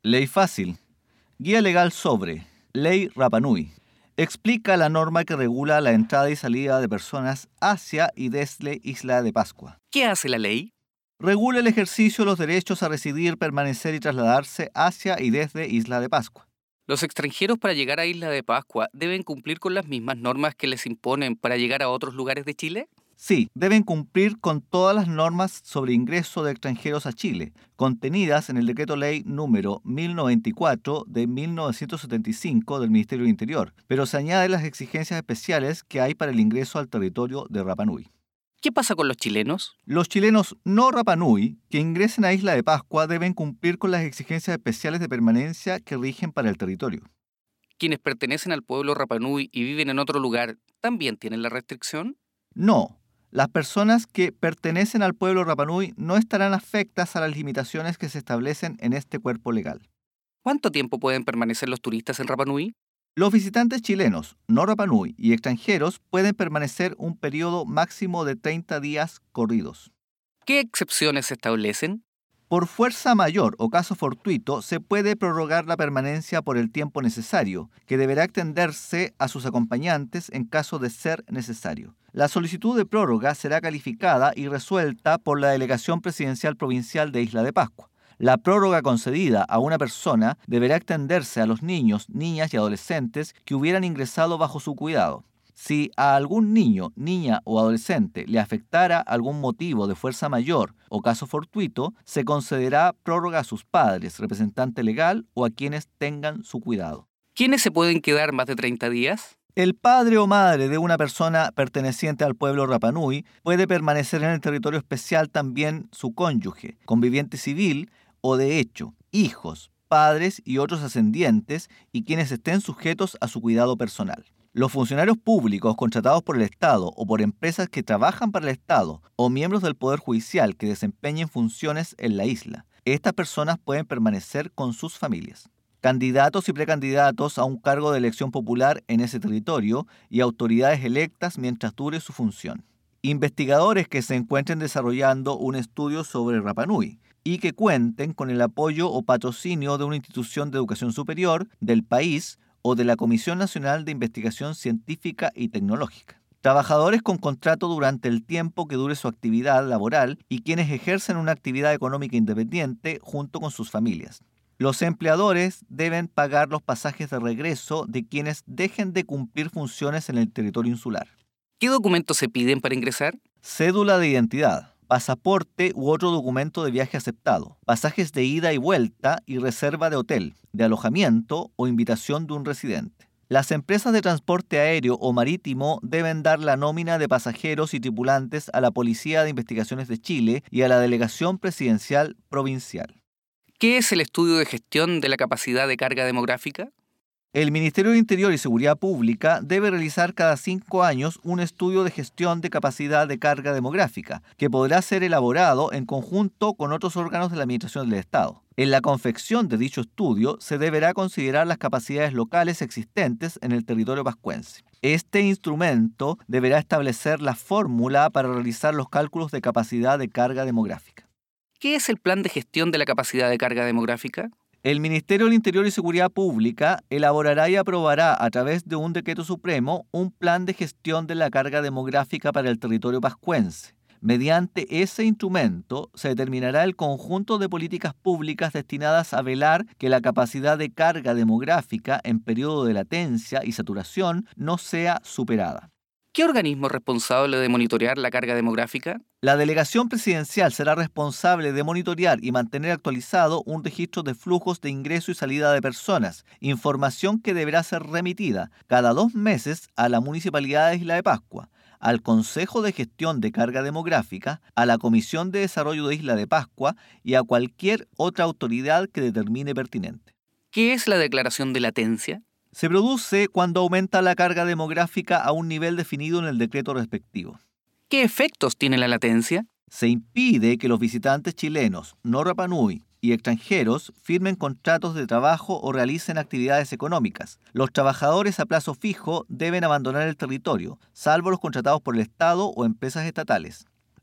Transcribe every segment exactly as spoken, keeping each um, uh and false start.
Ley fácil. Guía legal sobre Ley Rapa Nui. Explica la norma que regula la entrada y salida de personas hacia y desde Isla de Pascua. ¿Qué hace la ley? Regula el ejercicio de los derechos a residir, permanecer y trasladarse hacia y desde Isla de Pascua. ¿Los extranjeros para llegar a Isla de Pascua deben cumplir con las mismas normas que les imponen para llegar a otros lugares de Chile? Sí, deben cumplir con todas las normas sobre ingreso de extranjeros a Chile, contenidas en el Decreto Ley número mil noventa y cuatro de mil novecientos setenta y cinco del Ministerio del Interior, pero se añaden las exigencias especiales que hay para el ingreso al territorio de Rapa Nui. ¿Qué pasa con los chilenos? Los chilenos no Rapa Nui que ingresen a Isla de Pascua deben cumplir con las exigencias especiales de permanencia que rigen para el territorio. ¿Quienes pertenecen al pueblo Rapa Nui y viven en otro lugar también tienen la restricción? No. Las personas que pertenecen al pueblo Rapa Nui no estarán afectas a las limitaciones que se establecen en este cuerpo legal. ¿Cuánto tiempo pueden permanecer los turistas en Rapa Nui? Los visitantes chilenos, no Rapa Nui y extranjeros pueden permanecer un periodo máximo de treinta días corridos. ¿Qué excepciones se establecen? Por fuerza mayor o caso fortuito, se puede prorrogar la permanencia por el tiempo necesario, que deberá extenderse a sus acompañantes en caso de ser necesario. La solicitud de prórroga será calificada y resuelta por la Delegación Presidencial Provincial de Isla de Pascua. La prórroga concedida a una persona deberá extenderse a los niños, niñas y adolescentes que hubieran ingresado bajo su cuidado. Si a algún niño, niña o adolescente le afectara algún motivo de fuerza mayor o caso fortuito, se concederá prórroga a sus padres, representante legal o a quienes tengan su cuidado. ¿Quiénes se pueden quedar más de treinta días? El padre o madre de una persona perteneciente al pueblo Rapa Nui puede permanecer en el territorio especial también su cónyuge, conviviente civil o de hecho, hijos, padres y otros ascendientes y quienes estén sujetos a su cuidado personal. Los funcionarios públicos contratados por el Estado o por empresas que trabajan para el Estado o miembros del Poder Judicial que desempeñen funciones en la isla. Estas personas pueden permanecer con sus familias. Candidatos y precandidatos a un cargo de elección popular en ese territorio y autoridades electas mientras dure su función. Investigadores que se encuentren desarrollando un estudio sobre Rapa Nui y que cuenten con el apoyo o patrocinio de una institución de educación superior del país o de la Comisión Nacional de Investigación Científica y Tecnológica. Trabajadores con contrato durante el tiempo que dure su actividad laboral y quienes ejercen una actividad económica independiente junto con sus familias. Los empleadores deben pagar los pasajes de regreso de quienes dejen de cumplir funciones en el territorio insular. ¿Qué documentos se piden para ingresar? Cédula de identidad, pasaporte u otro documento de viaje aceptado, pasajes de ida y vuelta y reserva de hotel, de alojamiento o invitación de un residente. Las empresas de transporte aéreo o marítimo deben dar la nómina de pasajeros y tripulantes a la Policía de Investigaciones de Chile y a la Delegación Presidencial Provincial. ¿Qué es el estudio de gestión de la capacidad de carga demográfica? El Ministerio del Interior y Seguridad Pública debe realizar cada cinco años un estudio de gestión de capacidad de carga demográfica, que podrá ser elaborado en conjunto con otros órganos de la Administración del Estado. En la confección de dicho estudio se deberá considerar las capacidades locales existentes en el territorio pascuense. Este instrumento deberá establecer la fórmula para realizar los cálculos de capacidad de carga demográfica. ¿Qué es el plan de gestión de la capacidad de carga demográfica? El Ministerio del Interior y Seguridad Pública elaborará y aprobará a través de un decreto supremo un plan de gestión de la carga demográfica para el territorio pascuense. Mediante ese instrumento se determinará el conjunto de políticas públicas destinadas a velar que la capacidad de carga demográfica en periodo de latencia y saturación no sea superada. ¿Qué organismo es responsable de monitorear la carga demográfica? La Delegación Presidencial será responsable de monitorear y mantener actualizado un registro de flujos de ingreso y salida de personas, información que deberá ser remitida cada dos meses a la Municipalidad de Isla de Pascua, al Consejo de Gestión de Carga Demográfica, a la Comisión de Desarrollo de Isla de Pascua y a cualquier otra autoridad que determine pertinente. ¿Qué es la declaración de latencia? Se produce cuando aumenta la carga demográfica a un nivel definido en el decreto respectivo. ¿Qué efectos tiene la latencia? Se impide que los visitantes chilenos, no Rapa Nui y extranjeros firmen contratos de trabajo o realicen actividades económicas. Los trabajadores a plazo fijo deben abandonar el territorio, salvo los contratados por el Estado o empresas estatales.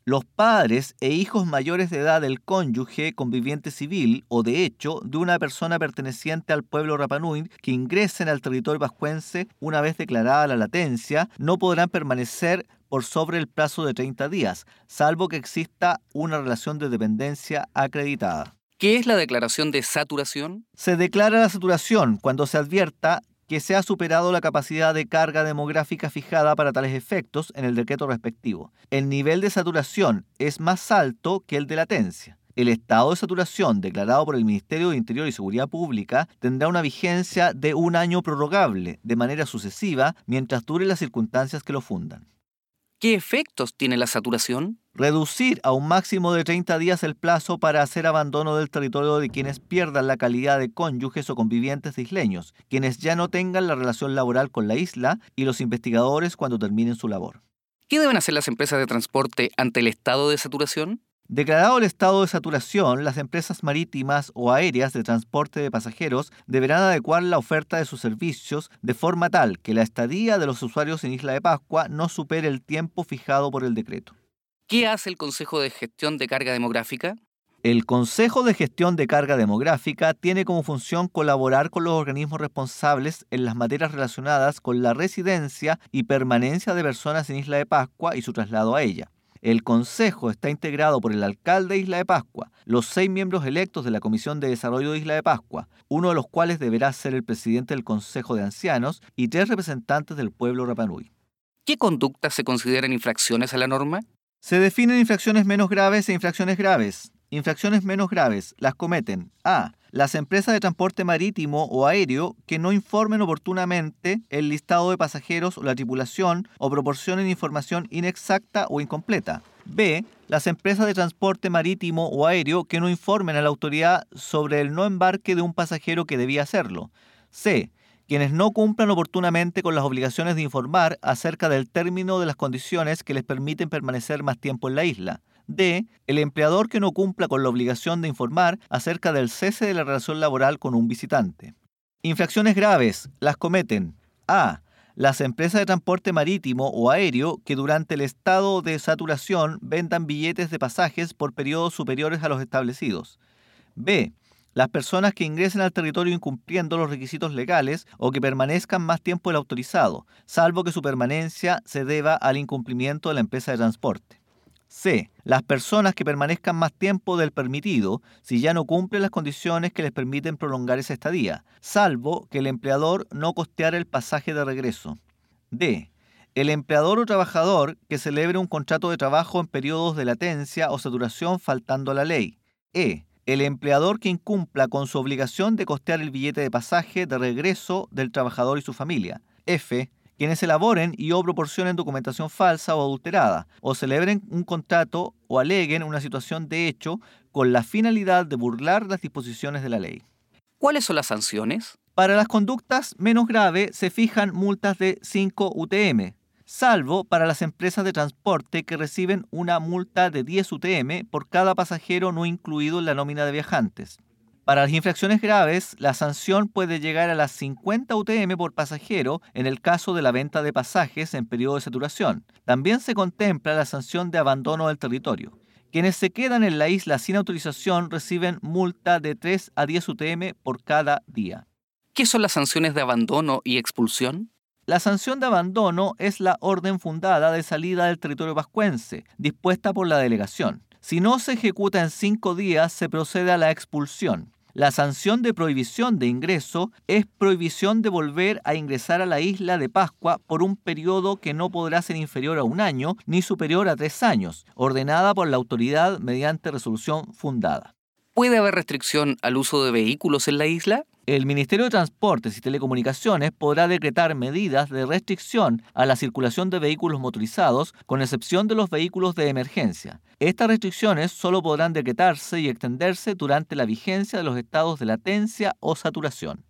Los padres e hijos mayores de edad del cónyuge, conviviente civil o de hecho de una persona perteneciente al pueblo Rapa Nui que ingresen al territorio pascuense una vez declarada la latencia no podrán permanecer por sobre el plazo de treinta días, salvo que exista una relación de dependencia acreditada. ¿Qué es la declaración de saturación? Se declara la saturación cuando se advierta que se ha superado la capacidad de carga demográfica fijada para tales efectos en el decreto respectivo. El nivel de saturación es más alto que el de latencia. El estado de saturación declarado por el Ministerio de Interior y Seguridad Pública tendrá una vigencia de un año prorrogable de manera sucesiva mientras duren las circunstancias que lo fundan. ¿Qué efectos tiene la saturación? Reducir a un máximo de treinta días el plazo para hacer abandono del territorio de quienes pierdan la calidad de cónyuges o convivientes de isleños, quienes ya no tengan la relación laboral con la isla y los investigadores cuando terminen su labor. ¿Qué deben hacer las empresas de transporte ante el estado de saturación? Declarado el estado de saturación, las empresas marítimas o aéreas de transporte de pasajeros deberán adecuar la oferta de sus servicios de forma tal que la estadía de los usuarios en Isla de Pascua no supere el tiempo fijado por el decreto. ¿Qué hace el Consejo de Gestión de Carga Demográfica? El Consejo de Gestión de Carga Demográfica tiene como función colaborar con los organismos responsables en las materias relacionadas con la residencia y permanencia de personas en Isla de Pascua y su traslado a ella. El Consejo está integrado por el alcalde de Isla de Pascua, los seis miembros electos de la Comisión de Desarrollo de Isla de Pascua, uno de los cuales deberá ser el presidente del Consejo de Ancianos y tres representantes del pueblo Rapa Nui. ¿Qué conductas se consideran infracciones a la norma? Se definen infracciones menos graves e infracciones graves. Infracciones menos graves las cometen a. Las empresas de transporte marítimo o aéreo que no informen oportunamente el listado de pasajeros o la tripulación o proporcionen información inexacta o incompleta. B. Las empresas de transporte marítimo o aéreo que no informen a la autoridad sobre el no embarque de un pasajero que debía hacerlo. C. Quienes no cumplan oportunamente con las obligaciones de informar acerca del término de las condiciones que les permiten permanecer más tiempo en la isla. D. El empleador que no cumpla con la obligación de informar acerca del cese de la relación laboral con un visitante. Infracciones graves las cometen a. Las empresas de transporte marítimo o aéreo que durante el estado de saturación vendan billetes de pasajes por periodos superiores a los establecidos. B. Las personas que ingresen al territorio incumpliendo los requisitos legales o que permanezcan más tiempo del autorizado, salvo que su permanencia se deba al incumplimiento de la empresa de transporte. C. Las personas que permanezcan más tiempo del permitido si ya no cumplen las condiciones que les permiten prolongar esa estadía, salvo que el empleador no costeara el pasaje de regreso. D. El empleador o trabajador que celebre un contrato de trabajo en periodos de latencia o saturación faltando a la ley. E. El empleador que incumpla con su obligación de costear el billete de pasaje de regreso del trabajador y su familia. F. Quienes elaboren y o proporcionen documentación falsa o adulterada, o celebren un contrato o aleguen una situación de hecho con la finalidad de burlar las disposiciones de la ley. ¿Cuáles son las sanciones? Para las conductas menos graves se fijan multas de cinco U T M, salvo para las empresas de transporte que reciben una multa de diez U T M por cada pasajero no incluido en la nómina de viajantes. Para las infracciones graves, la sanción puede llegar a las cincuenta U T M por pasajero en el caso de la venta de pasajes en periodo de saturación. También se contempla la sanción de abandono del territorio. Quienes se quedan en la isla sin autorización reciben multa de tres a diez U T M por cada día. ¿Qué son las sanciones de abandono y expulsión? La sanción de abandono es la orden fundada de salida del territorio pascuense, dispuesta por la delegación. Si no se ejecuta en cinco días, se procede a la expulsión. La sanción de prohibición de ingreso es prohibición de volver a ingresar a la isla de Pascua por un periodo que no podrá ser inferior a un año ni superior a tres años, ordenada por la autoridad mediante resolución fundada. ¿Puede haber restricción al uso de vehículos en la isla? El Ministerio de Transportes y Telecomunicaciones podrá decretar medidas de restricción a la circulación de vehículos motorizados, con excepción de los vehículos de emergencia. Estas restricciones solo podrán decretarse y extenderse durante la vigencia de los estados de latencia o saturación.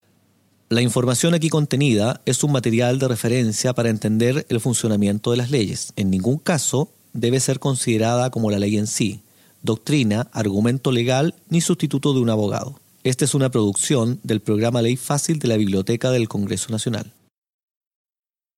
La información aquí contenida es un material de referencia para entender el funcionamiento de las leyes. En ningún caso debe ser considerada como la ley en sí, doctrina, argumento legal ni sustituto de un abogado. Esta es una producción del programa Ley Fácil de la Biblioteca del Congreso Nacional.